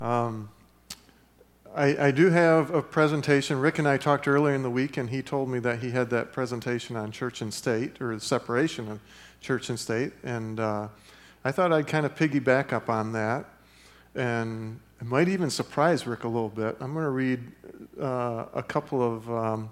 Um, I do have a presentation. Rick and I talked earlier in the week, and he told me that he had that presentation on church and state, or the separation of church and state. And I thought I'd kind of piggyback up on that. And it might even surprise Rick a little bit. I'm going to read a couple of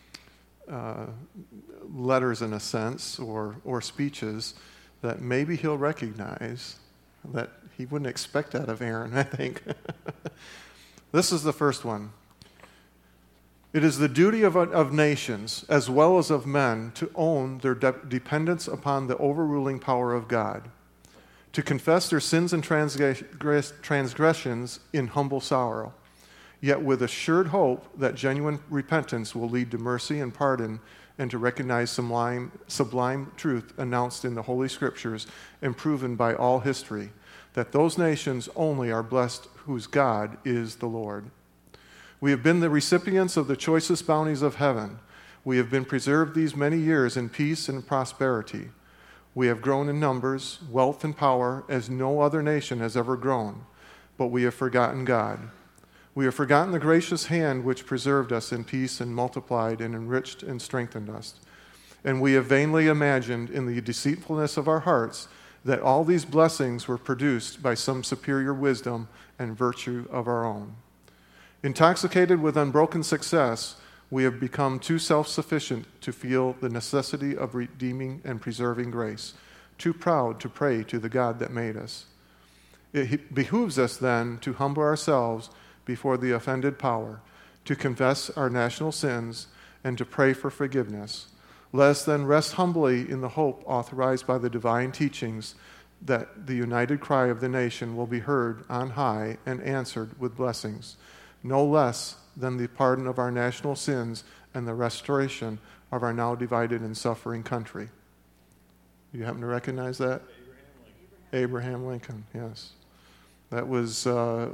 letters, in a sense, or speeches that maybe he'll recognize that he wouldn't expect out of Aaron, I think. This is the first one. It is the duty of nations, as well as of men, to own their dependence upon the overruling power of God, to confess their sins and transgressions in humble sorrow, yet with assured hope that genuine repentance will lead to mercy and pardon, and to recognize sublime truth announced in the Holy Scriptures and proven by all history, that those nations only are blessed whose God is the Lord. We have been the recipients of the choicest bounties of heaven. We have been preserved these many years in peace and prosperity. We have grown in numbers, wealth, and power as no other nation has ever grown, but we have forgotten God. We have forgotten the gracious hand which preserved us in peace and multiplied and enriched and strengthened us. And we have vainly imagined in the deceitfulness of our hearts that all these blessings were produced by some superior wisdom and virtue of our own. Intoxicated with unbroken success, we have become too self-sufficient to feel the necessity of redeeming and preserving grace, too proud to pray to the God that made us. It behooves us then to humble ourselves before the offended power, to confess our national sins, and to pray for forgiveness. Let us then rest humbly in the hope authorized by the divine teachings that the united cry of the nation will be heard on high and answered with blessings, no less than the pardon of our national sins and the restoration of our now divided and suffering country. You happen to recognize that? Abraham Lincoln, yes. That was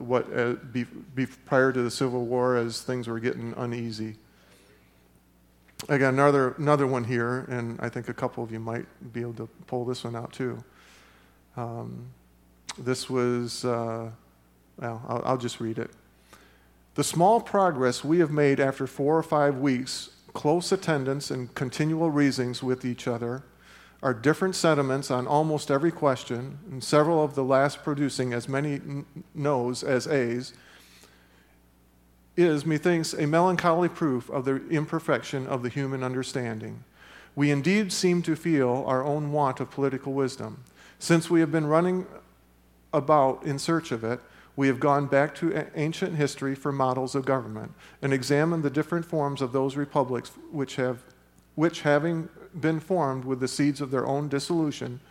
prior to the Civil War, as things were getting uneasy. I got another one here, and I think a couple of you might be able to pull this one out too. This was, I'll just read it. The small progress we have made after 4 or 5 weeks, close attendance and continual reasonings with each other, our different sentiments on almost every question, and several of the last producing as many no's as A's, is, methinks, a melancholy proof of the imperfection of the human understanding. We indeed seem to feel our own want of political wisdom. Since we have been running about in search of it, we have gone back to ancient history for models of government and examined the different forms of those republics which having been formed with the seeds of their own dissolution,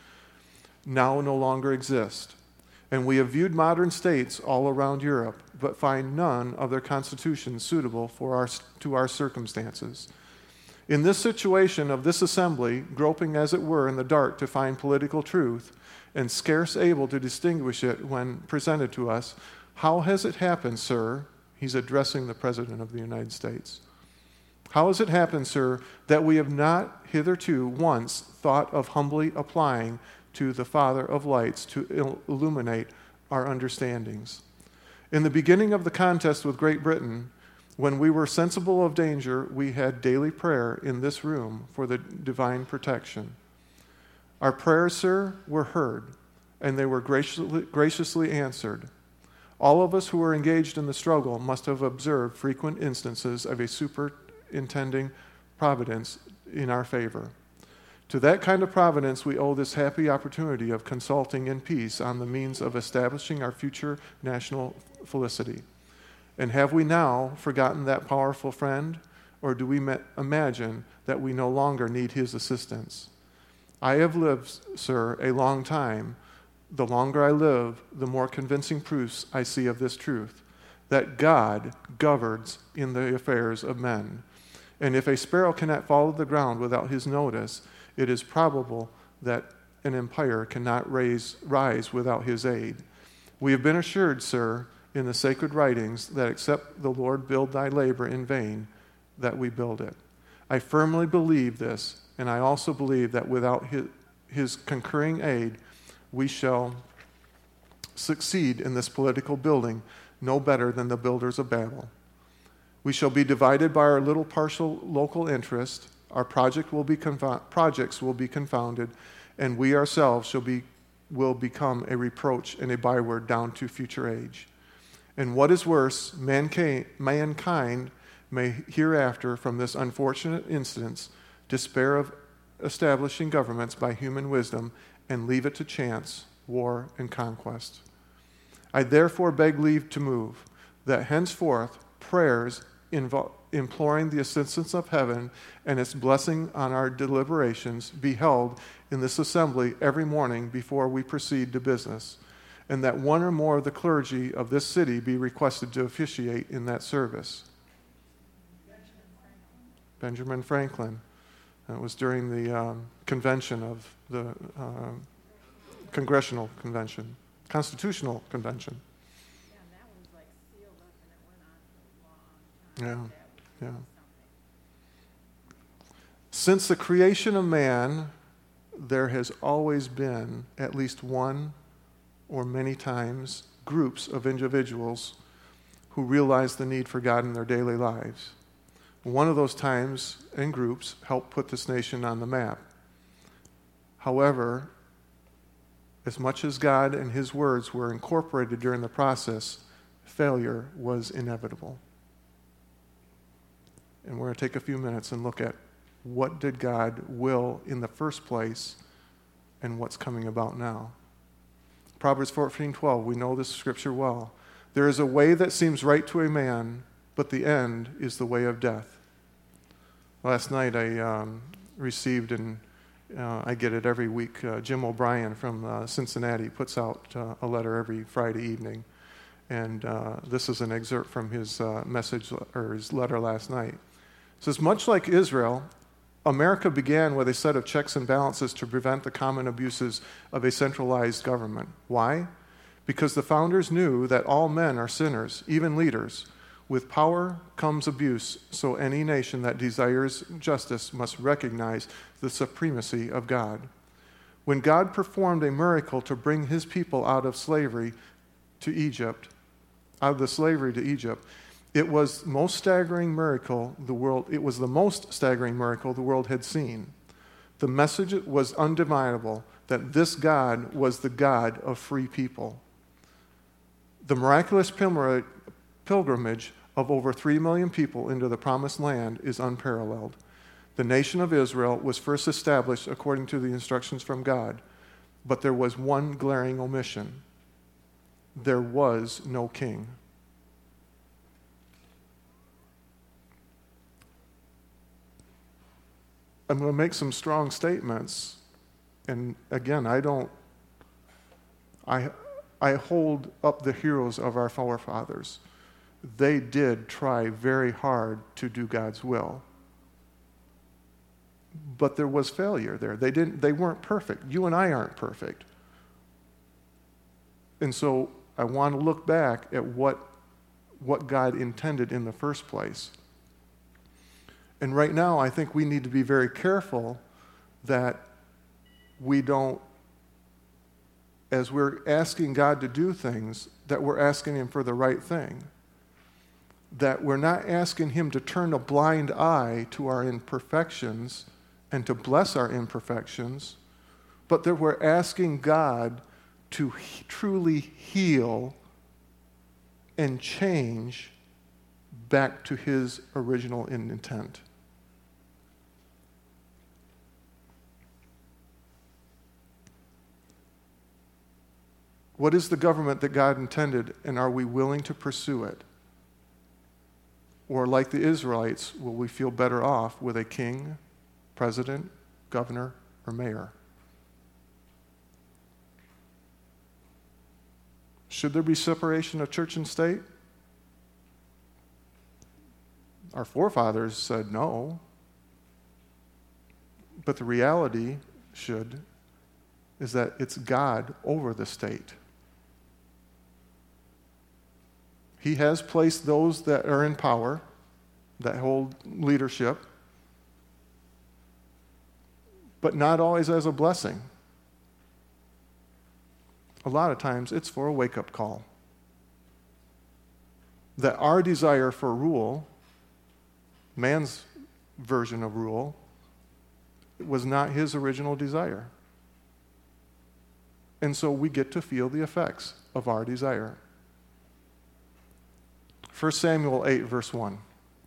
now no longer exist. And we have viewed modern states all around Europe, but find none of their constitutions suitable to our circumstances. In this situation of this assembly, groping as it were in the dark to find political truth, and scarce able to distinguish it when presented to us, how has it happened, sir? He's addressing the President of the United States. How has it happened, sir, that we have not hitherto once thought of humbly applying to the Father of lights to illuminate our understandings? In the beginning of the contest with Great Britain, when we were sensible of danger, we had daily prayer in this room for the divine protection. Our prayers, sir, were heard, and they were graciously answered. All of us who were engaged in the struggle must have observed frequent instances of a superintending providence in our favor. To that kind of providence we owe this happy opportunity of consulting in peace on the means of establishing our future national felicity. And have we now forgotten that powerful friend, or do we imagine that we no longer need his assistance? I have lived, sir, a long time. The longer I live, the more convincing proofs I see of this truth, that God governs in the affairs of men. And if a sparrow cannot fall to the ground without his notice, it is probable that an empire cannot rise without his aid. We have been assured, sir, in the sacred writings, that except the Lord build thy labor in vain, that we build it. I firmly believe this, and I also believe that without his concurring aid, we shall succeed in this political building no better than the builders of Babel. We shall be divided by our little partial local interest. Our projects will be confounded, and we ourselves will become a reproach and a byword down to future age. And what is worse, mankind may hereafter, from this unfortunate instance, despair of establishing governments by human wisdom and leave it to chance, war, and conquest. I therefore beg leave to move that henceforth prayers imploring the assistance of heaven and its blessing on our deliberations be held in this assembly every morning before we proceed to business, and that one or more of the clergy of this city be requested to officiate in that service. Benjamin Franklin. It was during the convention of the Constitutional Convention. Yeah, that was like sealed up and it went on for a long time. Yeah. Since the creation of man, there has always been, at least one or many times, groups of individuals who realize the need for God in their daily lives. One of those times and groups helped put this nation on the map. However, as much as God and His words were incorporated during the process, failure was inevitable. And we're going to take a few minutes and look at what did God will in the first place and what's coming about now. Proverbs 14:12, we know this scripture well. There is a way that seems right to a man, but the end is the way of death. Last night I received, and I get it every week, Jim O'Brien from Cincinnati puts out a letter every Friday evening. And this is an excerpt from his message or his letter last night. It says, much like Israel, America began with a set of checks and balances to prevent the common abuses of a centralized government. Why? Because the founders knew that all men are sinners, even leaders. With power comes abuse, so any nation that desires justice must recognize the supremacy of God. When God performed a miracle to bring His people out of the slavery to Egypt, it was the most staggering miracle the world had seen. The message was undeniable that this God was the God of free people. The miraculous pilgrimage of over 3 million people into the promised land is unparalleled. The nation of Israel was first established according to the instructions from God, but there was one glaring omission. There was no king. I'm going to make some strong statements, and again, I hold up the heroes of our forefathers. They did try very hard to do God's will, but there was failure there. They weren't perfect. You and I aren't perfect. And so I want to look back at what God intended in the first place. And right now, I think we need to be very careful that we don't, as we're asking God to do things, that we're asking Him for the right thing. That we're not asking Him to turn a blind eye to our imperfections and to bless our imperfections, but that we're asking God to truly heal and change back to His original intent. What is the government that God intended, and are we willing to pursue it? Or like the Israelites, will we feel better off with a king, president, governor, or mayor? Should there be separation of church and state? Our forefathers said no. But the reality is that it's God over the state. He has placed those that are in power, that hold leadership, but not always as a blessing. A lot of times it's for a wake-up call. that our desire for rule, man's version of rule, was not his original desire. And so we get to feel the effects of our desire. 1 Samuel 8, verse 1.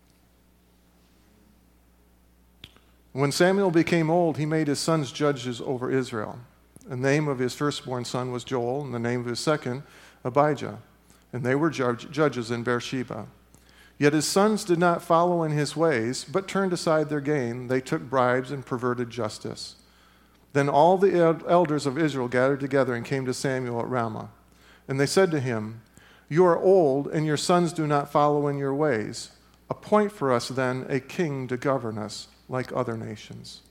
When Samuel became old, he made his sons judges over Israel. The name of his firstborn son was Joel, and the name of his second, Abijah. And they were judges in Beersheba. Yet his sons did not follow in his ways, but turned aside their gain. They took bribes and perverted justice. Then all the elders of Israel gathered together and came to Samuel at Ramah. And they said to him, "You are old, and your sons do not follow in your ways. Appoint for us then a king to govern us like other nations."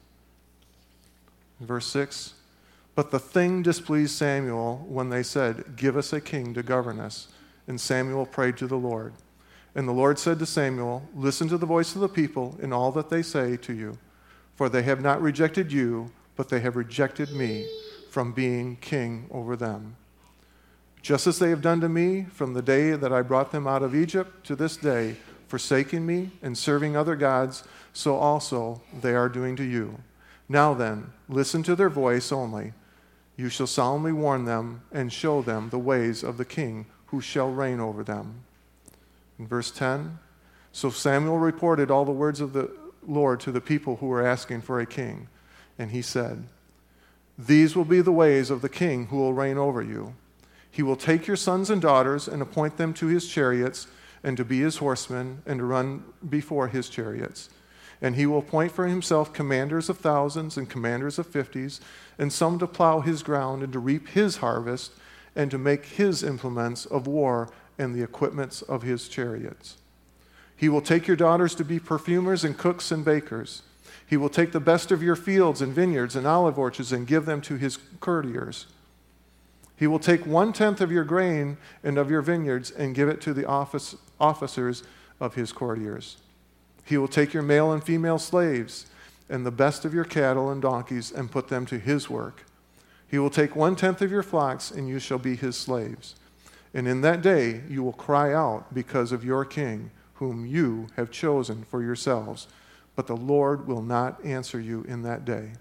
Verse 6, but the thing displeased Samuel when they said, "Give us a king to govern us." And Samuel prayed to the Lord. And the Lord said to Samuel, "Listen to the voice of the people in all that they say to you, for they have not rejected you, but they have rejected me from being king over them. Just as they have done to me from the day that I brought them out of Egypt to this day, forsaking me and serving other gods, so also they are doing to you. Now then, listen to their voice only. You shall solemnly warn them and show them the ways of the king who shall reign over them." In verse 10, so Samuel reported all the words of the Lord to the people who were asking for a king. And he said, "These will be the ways of the king who will reign over you. He will take your sons and daughters and appoint them to his chariots and to be his horsemen and to run before his chariots. And he will appoint for himself commanders of thousands and commanders of 50s, and some to plow his ground and to reap his harvest and to make his implements of war and the equipments of his chariots. He will take your daughters to be perfumers and cooks and bakers. He will take the best of your fields and vineyards and olive orchards and give them to his courtiers. He will take 1/10 of your grain and of your vineyards and give it to the officers of his courtiers. He will take your male and female slaves and the best of your cattle and donkeys and put them to his work. He will take 1/10 of your flocks, and you shall be his slaves. And in that day you will cry out because of your king, whom you have chosen for yourselves. But the Lord will not answer you in that day."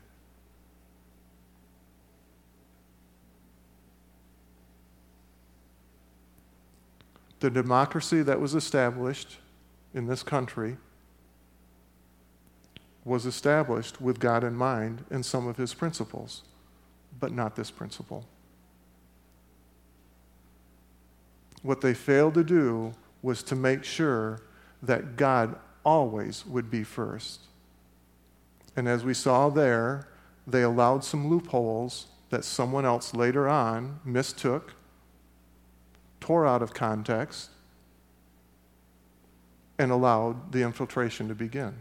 The democracy that was established in this country was established with God in mind and some of his principles, but not this principle. What they failed to do was to make sure that God always would be first. And as we saw there, they allowed some loopholes that someone else later on mistook, tore out of context, and allowed the infiltration to begin.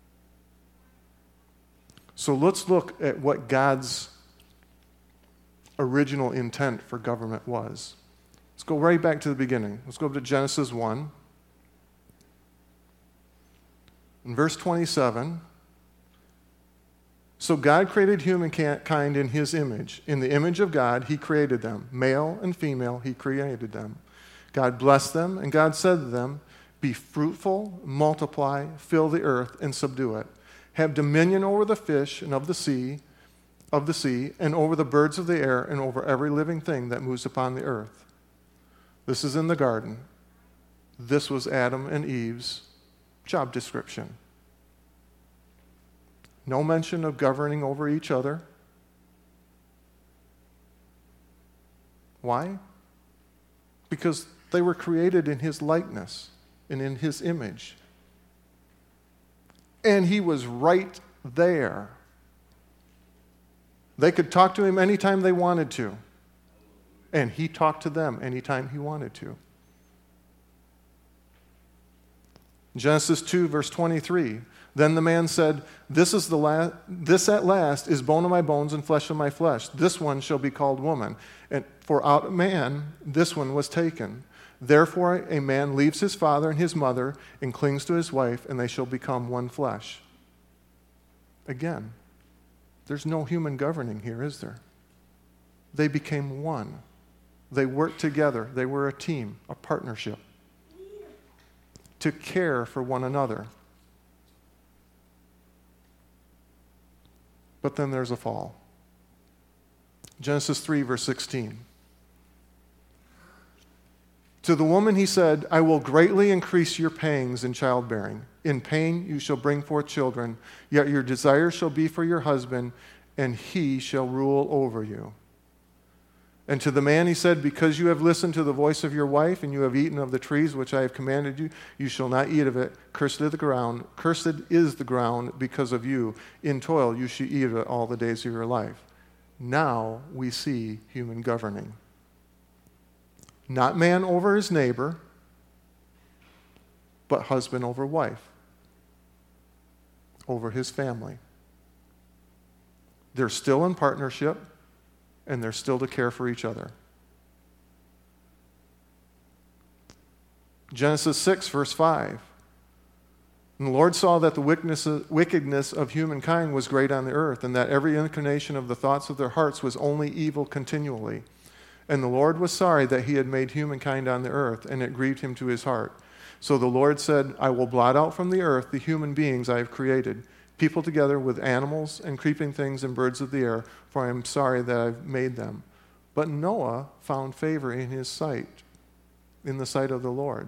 So let's look at what God's original intent for government was. Let's go right back to the beginning. Let's go to Genesis 1. In verse 27, so God created humankind in his image. In the image of God, he created them. Male and female, he created them. God blessed them, and God said to them, "Be fruitful, multiply, fill the earth, and subdue it. Have dominion over the fish and of the sea, and over the birds of the air, and over every living thing that moves upon the earth." This is in the garden. This was Adam and Eve's job description. No mention of governing over each other. Why? Because they were created in his likeness and in his image. And he was right there. They could talk to him anytime they wanted to. And he talked to them anytime he wanted to. Genesis 2, verse 23. Then the man said, This at last is bone of my bones and flesh of my flesh. This one shall be called woman. And for out of man this one was taken. Therefore a man leaves his father and his mother and clings to his wife, and they shall become one flesh. Again, there's no human governing here, is there? They became one. They worked together. They were a team, a partnership. to care for one another. But then there's a fall. Genesis 3, verse 16. To the woman he said, I will greatly increase your pangs in childbearing. In pain you shall bring forth children, yet your desire shall be for your husband, and he shall rule over you. And to the man he said, because you have listened to the voice of your wife, and you have eaten of the trees which I have commanded you, you shall not eat of it. Cursed is the ground because of you. In toil you shall eat of it all the days of your life. Now we see human governing. Not man over his neighbor, but husband over wife, over his family. They're still in partnership, and they're still to care for each other. Genesis 6, verse 5. And the Lord saw that the wickedness of humankind was great on the earth, and that every inclination of the thoughts of their hearts was only evil continually. And the Lord was sorry that he had made humankind on the earth, and it grieved him to his heart. So the Lord said, I will blot out from the earth the human beings I have created, people together with animals and creeping things and birds of the air, for I am sorry that I've made them. But Noah found favor in his sight, in the sight of the Lord.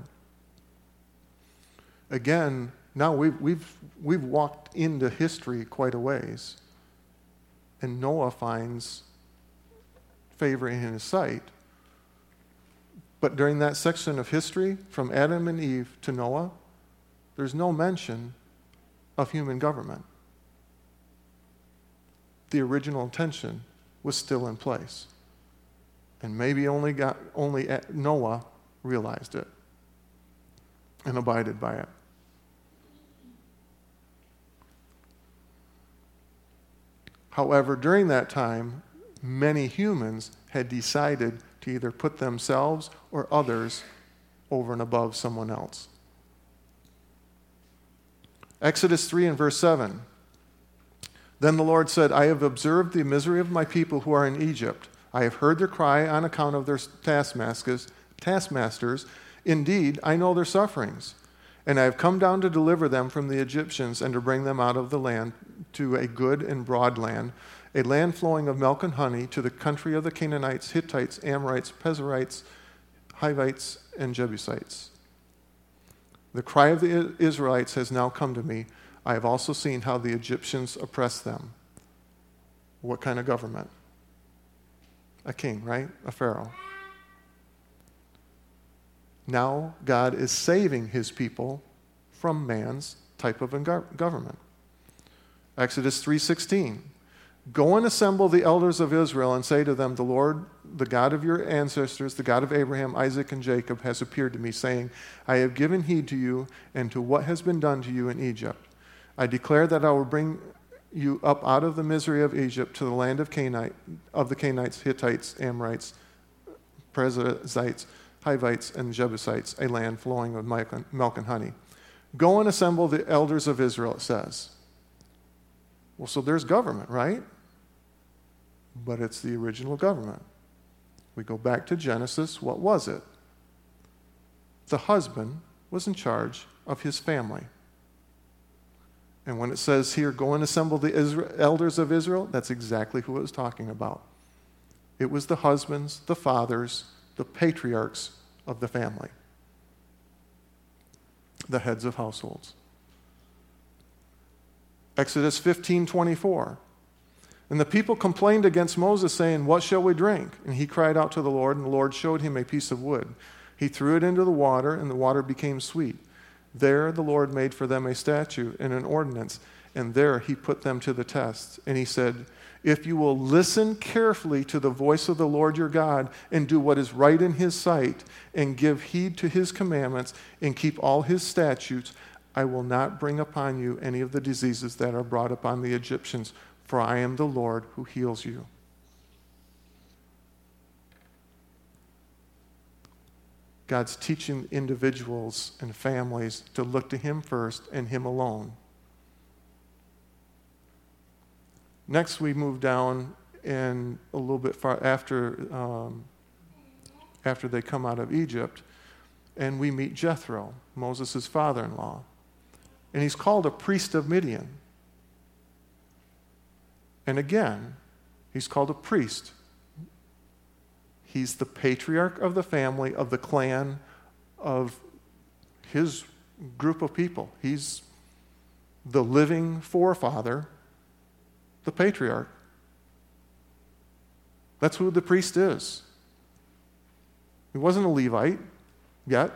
Again, now we've walked into history quite a ways, and Noah finds favor in his sight. But during that section of history, from Adam and Eve to Noah, there's no mention of human government. The original intention was still in place. And maybe only Noah realized it and abided by it. However, during that time, many humans had decided to either put themselves or others over and above someone else. Exodus 3 and verse 7. Then the Lord said, I have observed the misery of my people who are in Egypt. I have heard their cry on account of their taskmasters. Indeed, I know their sufferings. And I have come down to deliver them from the Egyptians and to bring them out of the land to a good and broad land, a land flowing of milk and honey, to the country of the Canaanites, Hittites, Amorites, Perizzites, Hivites, and Jebusites. The cry of the Israelites has now come to me. I have also seen how the Egyptians oppress them. What kind of government? A king, right? A pharaoh. Now God is saving his people from man's type of government. Exodus 3:16. Go and assemble the elders of Israel and say to them, the Lord, the God of your ancestors, the God of Abraham, Isaac, and Jacob, has appeared to me, saying, I have given heed to you and to what has been done to you in Egypt. I declare that I will bring you up out of the misery of Egypt to the land of the Canaanites, Hittites, Amorites, Perizzites, Hivites, and Jebusites, a land flowing with milk and honey. Go and assemble the elders of Israel, it says. Well, so there's government, right? But it's the original government. We go back to Genesis. What was it? The husband was in charge of his family. And when it says here, go and assemble the elders of Israel, that's exactly who it was talking about. It was the husbands, the fathers, the patriarchs of the family, the heads of households. Exodus 15:24. And the people complained against Moses, saying, what shall we drink? And he cried out to the Lord, and the Lord showed him a piece of wood. He threw it into the water, and the water became sweet. There the Lord made for them a statute and an ordinance, and there he put them to the test. And he said, if you will listen carefully to the voice of the Lord your God, and do what is right in his sight, and give heed to his commandments, and keep all his statutes, I will not bring upon you any of the diseases that are brought upon the Egyptians, for I am the Lord who heals you. God's teaching individuals and families to look to him first and him alone. Next, we move down and a little bit far after they come out of Egypt. and we meet Jethro, Moses' father-in-law. And he's called a priest of Midian. And again, he's called a priest. He's the patriarch of the family, of the clan, of his group of people. He's the living forefather, the patriarch. That's who the priest is. He wasn't a Levite yet.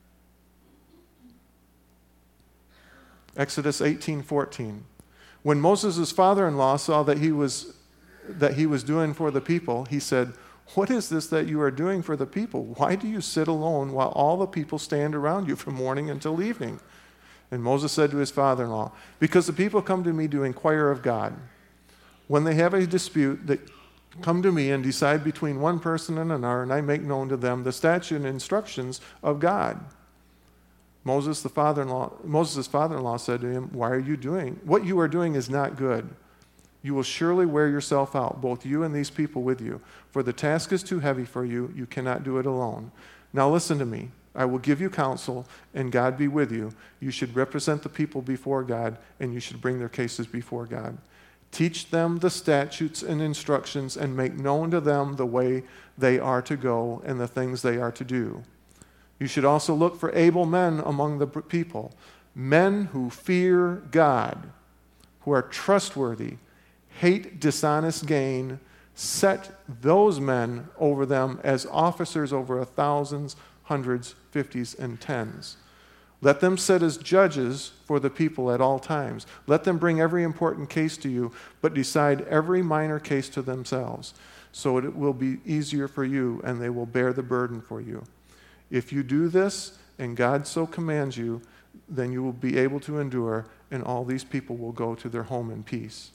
Exodus 18:14. When Moses' father-in-law saw that he was doing for the people, he said, "What is this that you are doing for the people? Why do you sit alone while all the people stand around you from morning until evening?" And Moses said to his father-in-law, "Because the people come to me to inquire of God. When they have a dispute, they come to me and decide between one person and another, and I make known to them the statute and instructions of God." Moses' father-in-law said to him, what you are doing is not good. You will surely wear yourself out, both you and these people with you. For the task is too heavy for you. You cannot do it alone. Now listen to me. I will give you counsel, and God be with you. You should represent the people before God, and you should bring their cases before God. Teach them the statutes and instructions, and make known to them the way they are to go and the things they are to do. You should also look for able men among the people, men who fear God, who are trustworthy, hate dishonest gain. Set those men over them as officers over thousands, hundreds, fifties, and tens. Let them sit as judges for the people at all times. Let them bring every important case to you, but decide every minor case to themselves. So it will be easier for you, and they will bear the burden for you. If you do this, and God so commands you, then you will be able to endure, and all these people will go to their home in peace.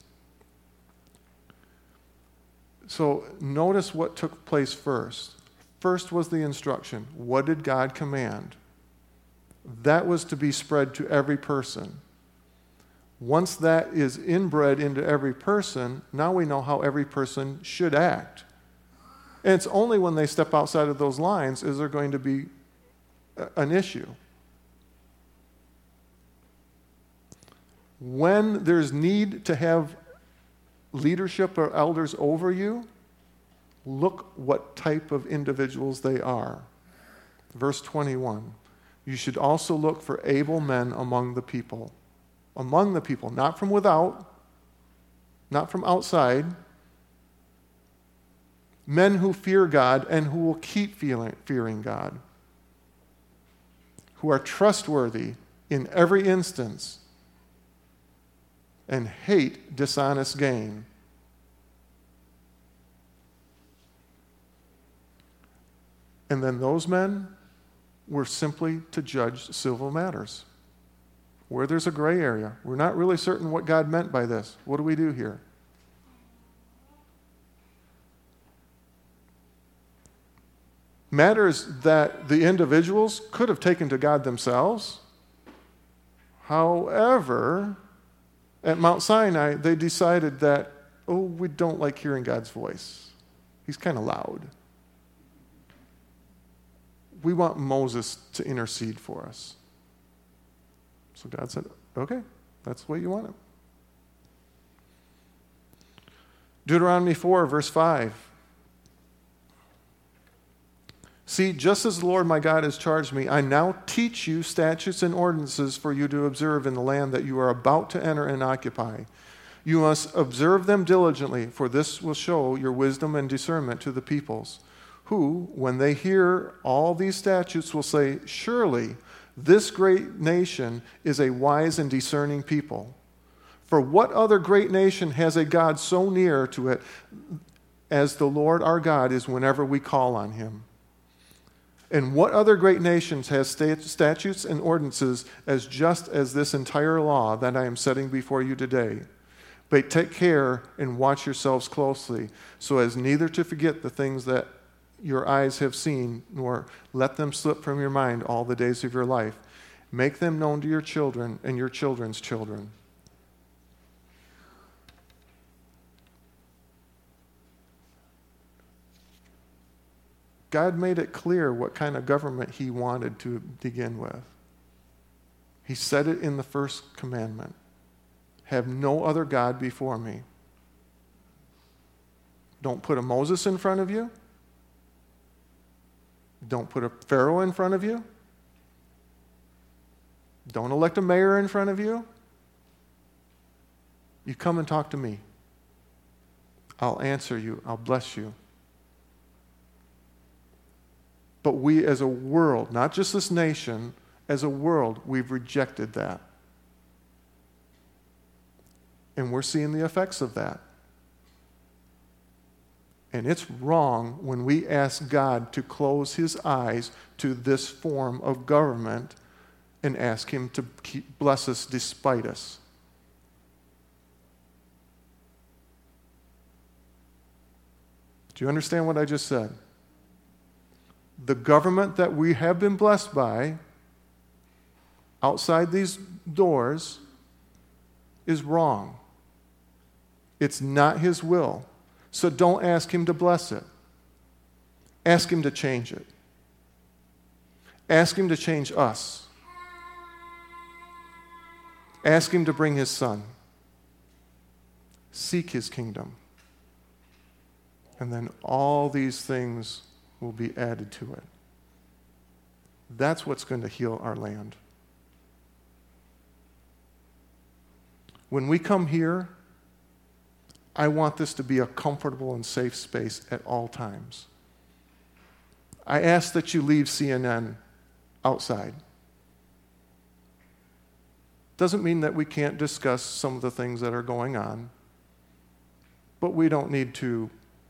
So notice what took place first. First was the instruction. What did God command? That was to be spread to every person. Once that is inbred into every person, now we know how every person should act. And it's only when they step outside of those lines is there going to be an issue. When there's need to have leadership or elders over you, look what type of individuals they are. Verse 21. You should also look for able men among the people. Among the people, not from without, not from outside. Men who fear God and who will keep fearing God. Who are trustworthy in every instance and hate dishonest gain. And then those men were simply to judge civil matters. Where there's a gray area, we're not really certain what God meant by this. What do we do here? Matters that the individuals could have taken to God themselves. However, at Mount Sinai, they decided that, we don't like hearing God's voice. He's kind of loud. We want Moses to intercede for us. So God said, okay, that's the way you want it. Deuteronomy 4, verse 5. See, just as the Lord my God has charged me, I now teach you statutes and ordinances for you to observe in the land that you are about to enter and occupy. You must observe them diligently, for this will show your wisdom and discernment to the peoples, who, when they hear all these statutes, will say, surely this great nation is a wise and discerning people. For what other great nation has a God so near to it as the Lord our God is whenever we call on him? And what other great nations has statutes and ordinances as just as this entire law that I am setting before you today? But take care and watch yourselves closely, so as neither to forget the things that your eyes have seen, nor let them slip from your mind all the days of your life. Make them known to your children and your children's children. God made it clear what kind of government he wanted to begin with. He said it in the first commandment. Have no other God before me. Don't put a Moses in front of you. Don't put a Pharaoh in front of you. Don't elect a mayor in front of you. You come and talk to me. I'll answer you. I'll bless you. But we as a world, not just this nation, as a world, we've rejected that. And we're seeing the effects of that. And it's wrong when we ask God to close his eyes to this form of government and ask him to bless us despite us. Do you understand what I just said? The government that we have been blessed by outside these doors is wrong. It's not his will. So don't ask him to bless it. Ask him to change it. Ask him to change us. Ask him to bring his son. Seek his kingdom. And then all these things will be added to it. That's what's going to heal our land. When we come here, I want this to be a comfortable and safe space at all times. I ask that you leave CNN outside. Doesn't mean that we can't discuss some of the things that are going on, but we don't need to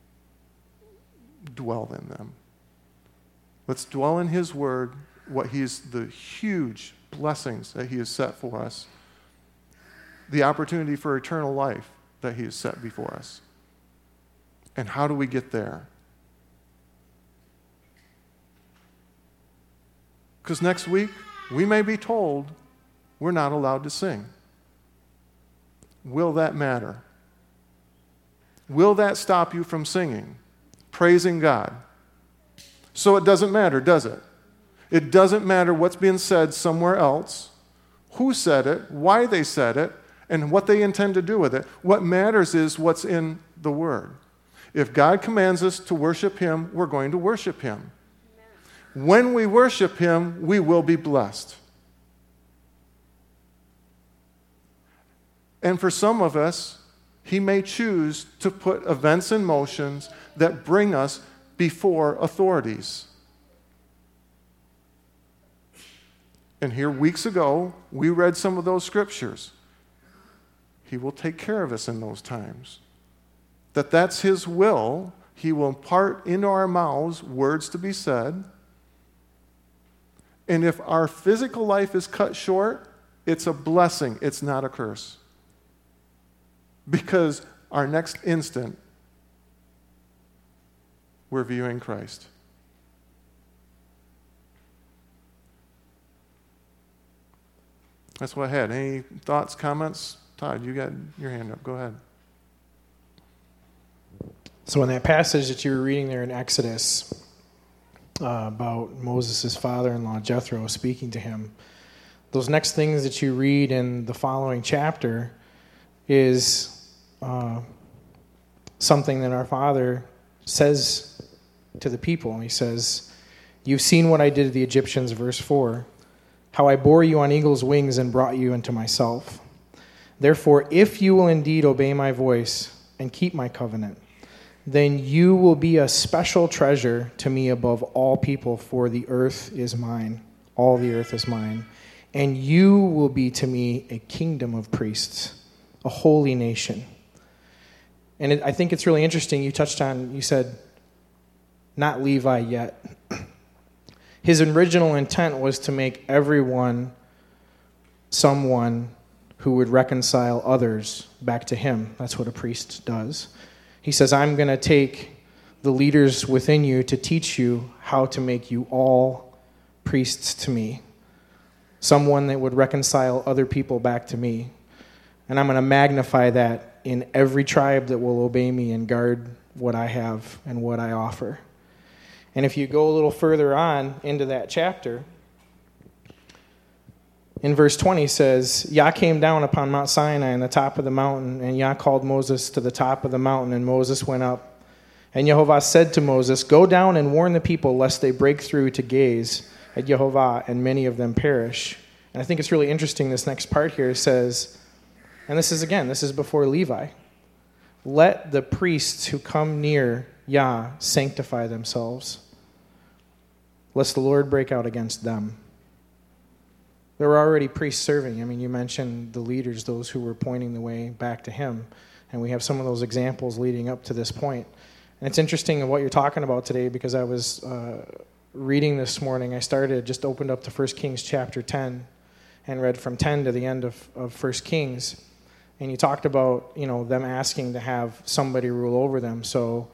dwell in them. Let's dwell in his word, the huge blessings that he has set for us, the opportunity for eternal life that he has set before us. And how do we get there? Because next week, we may be told we're not allowed to sing. Will that matter? Will that stop you from singing, praising God? So it doesn't matter, does it? It doesn't matter what's being said somewhere else, who said it, why they said it, and what they intend to do with it. What matters is what's in the Word. If God commands us to worship him, we're going to worship him. Amen. When we worship him, we will be blessed. And for some of us, he may choose to put events in motion that bring us before authorities. And here, weeks ago, we read some of those scriptures. He will take care of us in those times. That's his will. He will impart into our mouths words to be said. And if our physical life is cut short, it's a blessing. It's not a curse. Because our next instant, we're viewing Christ. That's what I had. Any thoughts, comments? Todd, you got your hand up. Go ahead. So in that passage that you were reading there in Exodus about Moses' father-in-law Jethro speaking to him, those next things that you read in the following chapter is something that our Father says to the people. He says, "You've seen what I did to the Egyptians," verse 4, "how I bore you on eagle's wings and brought you into myself. Therefore, if you will indeed obey my voice and keep my covenant, then you will be a special treasure to me above all people, for the earth is mine, all the earth is mine, and you will be to me a kingdom of priests, a holy nation." And I think it's really interesting, you said, not Levi yet. His original intent was to make everyone someone who would reconcile others back to him. That's what a priest does. He says, I'm going to take the leaders within you to teach you how to make you all priests to me. Someone that would reconcile other people back to me. And I'm going to magnify that in every tribe that will obey me and guard what I have and what I offer. And if you go a little further on into that chapter, in verse 20 says, Yah came down upon Mount Sinai on the top of the mountain, and Yah called Moses to the top of the mountain, and Moses went up. And Yehovah said to Moses, Go down and warn the people, lest they break through to gaze at Yehovah, and many of them perish. And I think it's really interesting, this next part here says, and this is before Levi, let the priests who come near Yah sanctify themselves, lest the Lord break out against them. There were already priests serving. I mean, you mentioned the leaders, those who were pointing the way back to him. And we have some of those examples leading up to this point. And it's interesting what you're talking about today, because I was reading this morning. I just opened up to 1 Kings chapter 10 and read from 10 to the end of 1 Kings. And you talked about, them asking to have somebody rule over them. So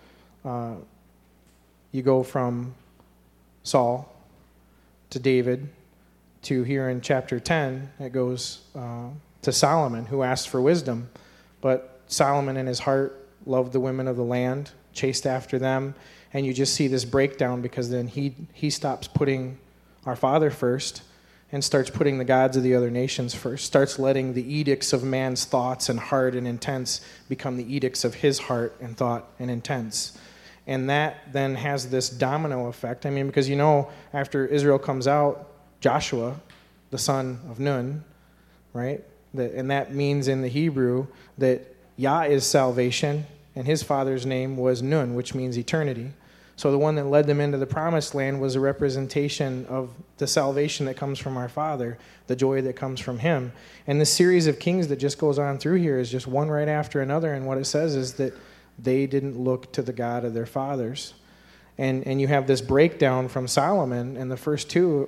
you go from Saul to David to here in chapter 10, it goes to Solomon, who asked for wisdom. But Solomon in his heart loved the women of the land, chased after them, and you just see this breakdown, because then he stops putting our Father first and starts putting the gods of the other nations first, starts letting the edicts of man's thoughts and heart and intents become the edicts of his heart and thought and intents. And that then has this domino effect. I mean, because after Israel comes out, Joshua, the son of Nun, right? And that means in the Hebrew that Yah is salvation, and his father's name was Nun, which means eternity. So the one that led them into the promised land was a representation of the salvation that comes from our Father, the joy that comes from him. And the series of kings that just goes on through here is just one right after another, and what it says is that they didn't look to the God of their fathers. And you have this breakdown from Solomon, and the first two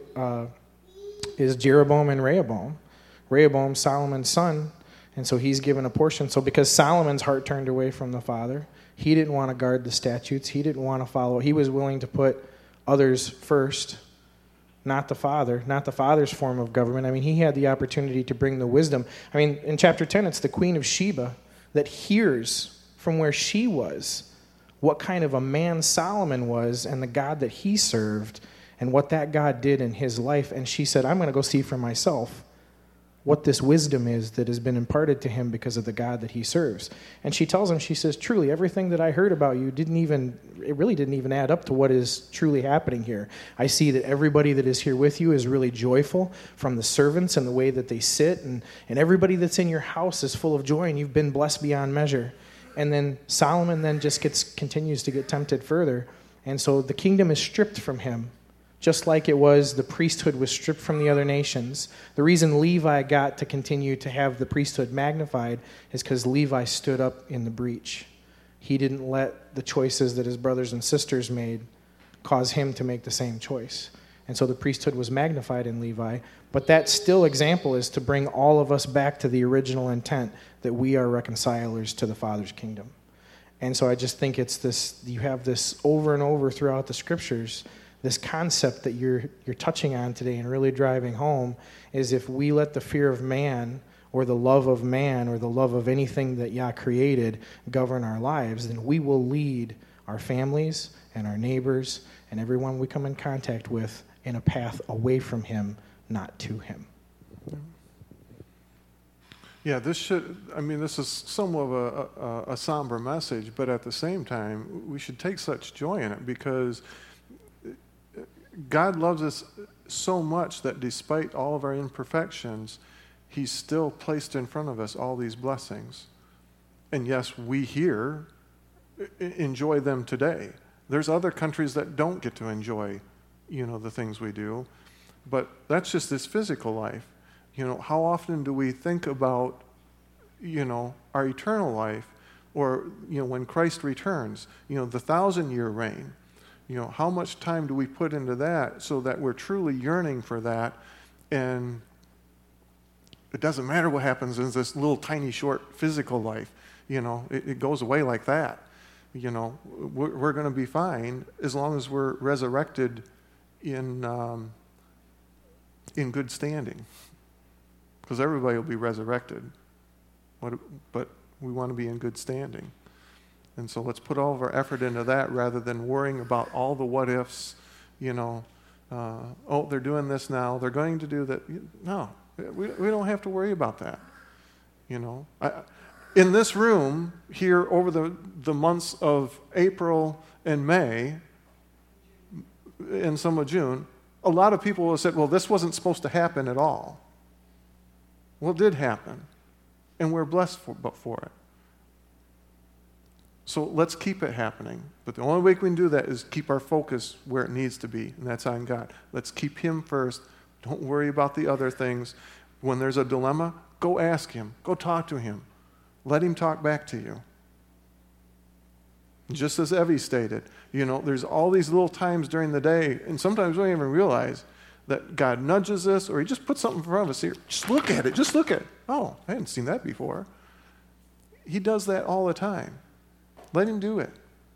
is Jeroboam and Rehoboam. Rehoboam, Solomon's son, and so he's given a portion. So because Solomon's heart turned away from the Father, he didn't want to guard the statutes. He didn't want to follow. He was willing to put others first, not the Father, not the Father's form of government. I mean, he had the opportunity to bring the wisdom. I mean, in chapter 10, it's the Queen of Sheba that hears from where she was what kind of a man Solomon was and the God that he served and what that God did in his life. And she said, I'm going to go see for myself what this wisdom is that has been imparted to him because of the God that he serves. And she tells him, she says, truly, everything that I heard about you really didn't even add up to what is truly happening here. I see that everybody that is here with you is really joyful, from the servants and the way that they sit, and everybody that's in your house is full of joy, and you've been blessed beyond measure. And then Solomon then just continues to get tempted further. And so the kingdom is stripped from him, just like it was, the priesthood was stripped from the other nations. The reason Levi got to continue to have the priesthood magnified is because Levi stood up in the breach. He didn't let the choices that his brothers and sisters made cause him to make the same choice. And so the priesthood was magnified in Levi. But that still example is to bring all of us back to the original intent, that we are reconcilers to the Father's kingdom. And so I just think it's this, you have this over and over throughout the scriptures, this concept that you're touching on today and really driving home is, if we let the fear of man or the love of man or the love of anything that Yah created govern our lives, then we will lead our families and our neighbors and everyone we come in contact with in a path away from him, not to him. Yeah, this is somewhat of a somber message, but at the same time, we should take such joy in it, because God loves us so much that despite all of our imperfections, he's still placed in front of us all these blessings. And yes, we here enjoy them today. There's other countries that don't get to enjoy, the things we do, but that's just this physical life. How often do we think about, our eternal life, or, when Christ returns, the 1,000-year reign? How much time do we put into that so that we're truly yearning for that? And it doesn't matter what happens in this little tiny short physical life. It goes away like that. We're going to be fine as long as we're resurrected in good standing, because everybody will be resurrected. But we want to be in good standing. And so let's put all of our effort into that rather than worrying about all the what ifs, oh, they're doing this now, they're going to do that. No, we don't have to worry about that. In this room here over the months of April and May and some of June, a lot of people have said, well, this wasn't supposed to happen at all. Well, it did happen, and we're blessed for it. So let's keep it happening. But the only way we can do that is keep our focus where it needs to be, and that's on God. Let's keep Him first. Don't worry about the other things. When there's a dilemma, go ask Him. Go talk to Him. Let Him talk back to you. Just as Evie stated, there's all these little times during the day, and sometimes we don't even realize that God nudges us, or He just puts something in front of us here. Just look at it. Just look at it. Oh, I hadn't seen that before. He does that all the time. Let Him do it.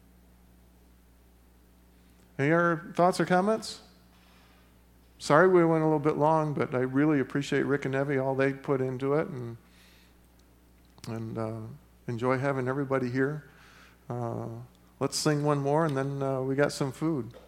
Any other thoughts or comments? Sorry we went a little bit long, but I really appreciate Rick and Evie, all they put into it, and enjoy having everybody here. Let's sing one more, and then we got some food.